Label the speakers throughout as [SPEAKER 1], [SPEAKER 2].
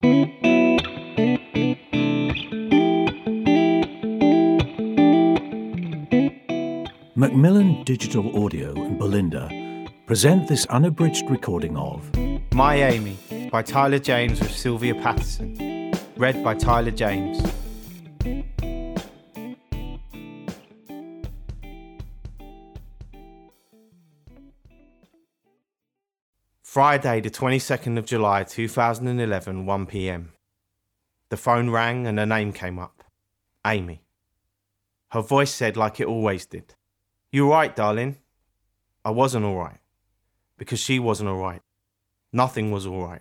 [SPEAKER 1] Macmillan Digital Audio and Belinda present this unabridged recording of
[SPEAKER 2] My Amy by Tyler James with Sylvia Patterson. Read by Tyler James. Friday the 22nd of July 2011, 1 p.m. The phone rang and her name came up. Amy. Her voice said like it always did. "You alright, darling?" I wasn't alright. Because she wasn't alright. Nothing was alright.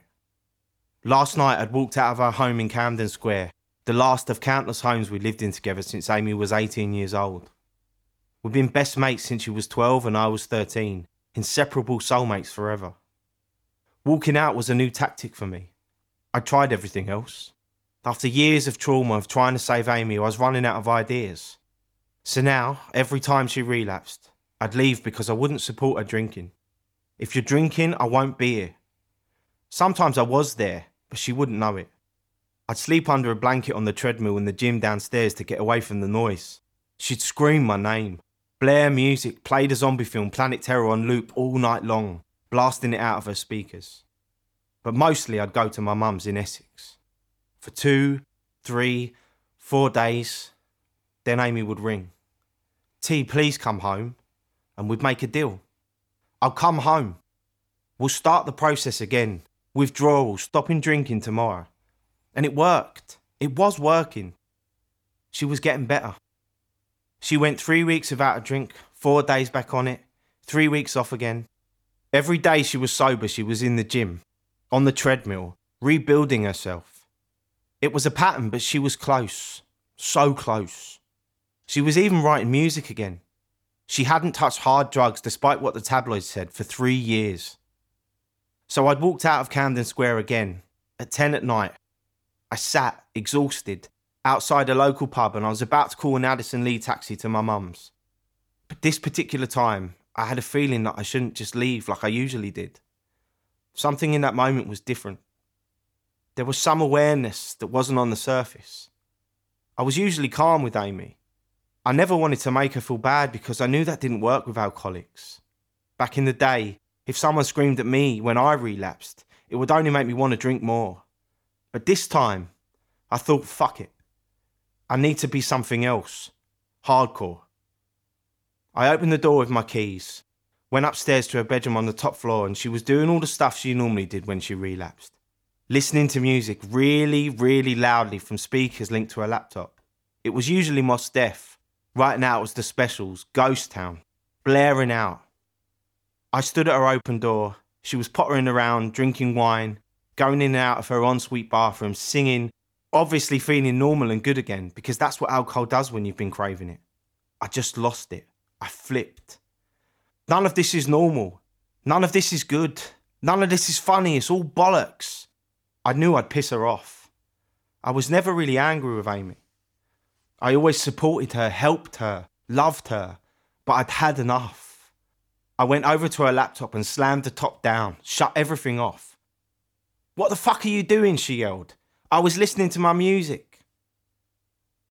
[SPEAKER 2] Last night I'd walked out of our home in Camden Square, the last of countless homes we lived in together since Amy was 18 years old. We'd been best mates since she was 12 and I was 13, inseparable soulmates forever. Walking out was a new tactic for me. I tried everything else. After years of trauma of trying to save Amy, I was running out of ideas. So now, every time she relapsed, I'd leave because I wouldn't support her drinking. If you're drinking, I won't be here. Sometimes I was there, but she wouldn't know it. I'd sleep under a blanket on the treadmill in the gym downstairs to get away from the noise. She'd scream my name, blare music, play the zombie film Planet Terror on loop all night long, blasting it out of her speakers. But mostly I'd go to my mum's in Essex. For 2, 3, 4 days, then Amy would ring. "T, please come home," and we'd make a deal. "I'll come home. We'll start the process again. Withdrawal, stopping drinking tomorrow." And it worked. It was working. She was getting better. She went 3 weeks without a drink, 4 days back on it, 3 weeks off again. Every day she was sober, she was in the gym, on the treadmill, rebuilding herself. It was a pattern, but she was close. So close. She was even writing music again. She hadn't touched hard drugs, despite what the tabloids said, for 3 years. So I'd walked out of Camden Square again, at 10 at night. I sat, exhausted, outside a local pub and I was about to call an Addison Lee taxi to my mum's. But this particular time, I had a feeling that I shouldn't just leave like I usually did. Something in that moment was different. There was some awareness that wasn't on the surface. I was usually calm with Amy. I never wanted to make her feel bad because I knew that didn't work with alcoholics. Back in the day, if someone screamed at me when I relapsed, it would only make me want to drink more. But this time, I thought, fuck it. I need to be something else. Hardcore. I opened the door with my keys, went upstairs to her bedroom on the top floor, and she was doing all the stuff she normally did when she relapsed. Listening to music really, really loudly from speakers linked to her laptop. It was usually Mos Def. Right now it was The Specials, Ghost Town, blaring out. I stood at her open door. She was pottering around, drinking wine, going in and out of her ensuite bathroom, singing, obviously feeling normal and good again, because that's what alcohol does when you've been craving it. I just lost it. I flipped. None of this is normal. None of this is good. None of this is funny. It's all bollocks. I knew I'd piss her off. I was never really angry with Amy. I always supported her, helped her, loved her, but I'd had enough. I went over to her laptop and slammed the top down, shut everything off. "What the fuck are you doing?" she yelled. "I was listening to my music."